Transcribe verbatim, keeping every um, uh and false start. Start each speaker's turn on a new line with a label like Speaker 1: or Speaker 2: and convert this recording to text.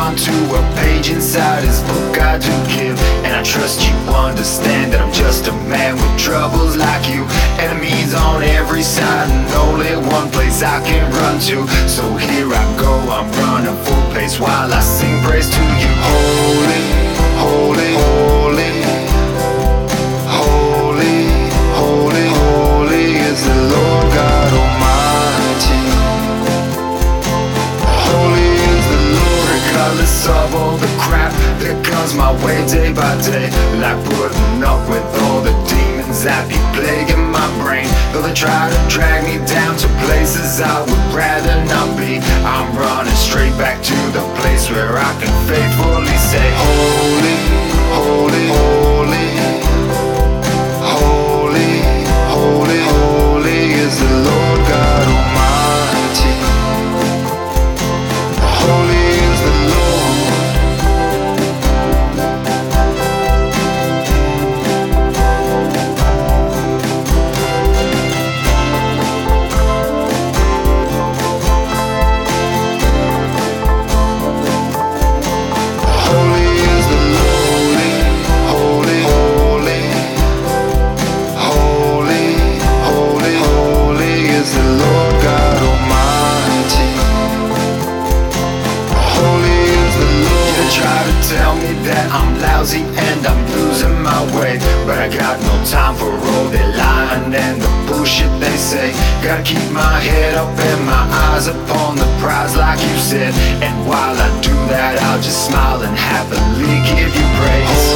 Speaker 1: on to a page inside his book I do give. And I trust you understand that I'm just a man with troubles like you. Enemies on every side and only one place I can run to. So here I go, I'm running full pace while I sing praise to you. Holy, holy, holy, holy, holy, holy is the Lord God Almighty. Holy is the Lord, regardless of all the crap that comes my way day by day. Like putting up with all the demons that be plaguing my brain. Though they try to drag me down to places I would rather not be, I'm running straight back to the place where I can faithfully say, holy, holy, holy, holy, holy, holy is the Lord God Almighty. Holy is the Lord. Tell me that I'm lousy and I'm losing my way, but I got no time for all their lying and the bullshit they say. Gotta keep my head up and my eyes upon the prize like you said. And while I do that, I'll just smile and happily give you praise.